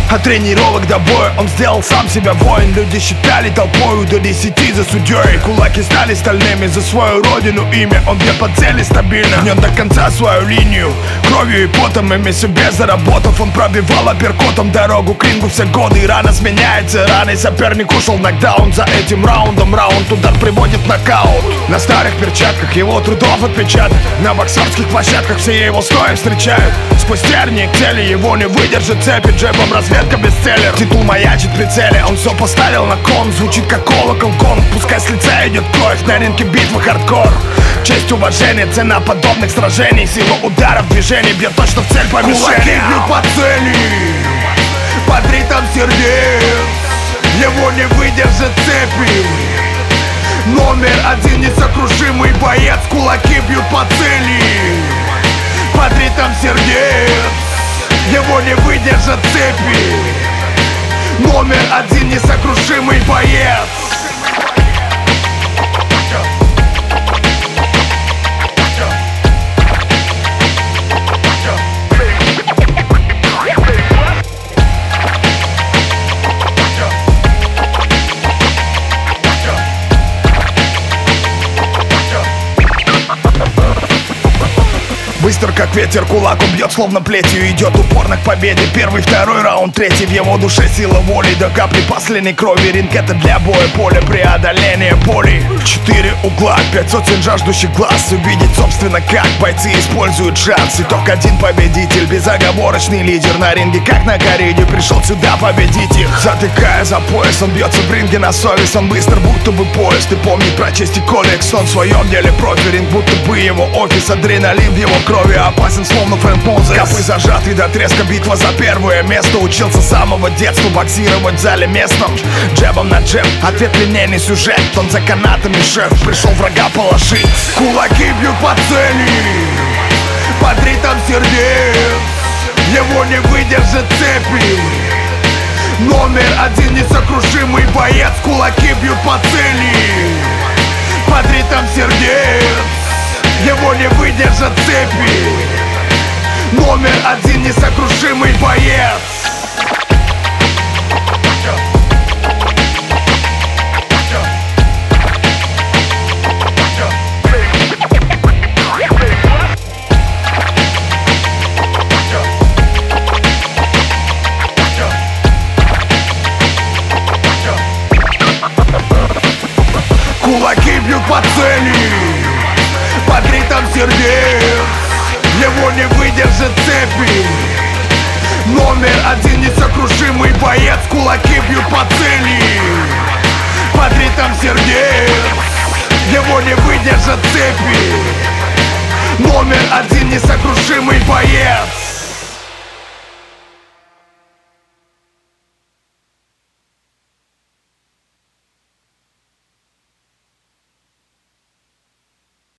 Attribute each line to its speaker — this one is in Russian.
Speaker 1: От тренировок до боя он сделал сам себя воин. Люди считали толпою до 10 за судьей. Кулаки стали стальными за свою родину. Имя он где по цели стабильно, гнет до конца свою линию. Кровью и потом, ими себе заработав, он пробивал апперкотом дорогу к рингу все годы. И рана сменяется раной, соперник ушел нокдаун. За этим раундом раунд удар приводит в нокаут. На старых перчатках его трудов отпечаток. На боксерских площадках все его стоя встречают. Сквозь тернии к цели его не выдержит цепи. Джебом разведка бестселлер, титул маячит в прицеле. Он все поставил на кон, звучит как колокол гонг. Пускай с лица идет кровь, на ринге битвы хардкор. Честь, уважение, цена подобных сражений. Сила ударов, движений, бьет точно в цель по мишени.
Speaker 2: Кулаки бьют по цели, под ритм сердец. Его не выдержат цепи. Номер один несокрушимый боец. Кулаки бьют по цели, под ритм сердец. Его не выдержат цепи. Номер один несокрушимый боец.
Speaker 1: Быстр как ветер, кулак он бьет словно плетью. Идет упорно к победе, первый, второй раунд, третий. В его душе сила воли до капли последней крови. Ринг это для боя, поле преодоления боли. 4 угла, 5 сотен жаждущих глаз. Увидеть собственно как бойцы используют шанс. Итог один победитель, безоговорочный лидер. На ринге как на кориде, пришел сюда победить их. Затыкая за пояс, он бьется в ринге на совесть. Он быстр, будто бы поезд, и помнит про честь и кодекс. Он в своем деле профи, ринг будто бы его офис. Адреналин в его крови опасен, словно Фрэнк Мозес. Копы зажаты до треска, битва за первое место. Учился с самого детства боксировать в зале местном. Джебом на джеб, ответвленный сюжет. Он за канатами шеф, пришел врага положить.
Speaker 2: Кулаки бьют по цели, под ритм сердец. Его не выдержат цепи. Номер один несокрушимый боец. Кулаки бьют по цели, под ритм сердец. Его не выдержат цепи. Номер один несокрушимый боец. Кулаки бьют по цели, под ритм сердец. Его не выдержат цепи. Номер один несокрушимый боец. Кулаки бьют по цели, под ритм сердец. Его не выдержат цепи. Номер один несокрушимый боец.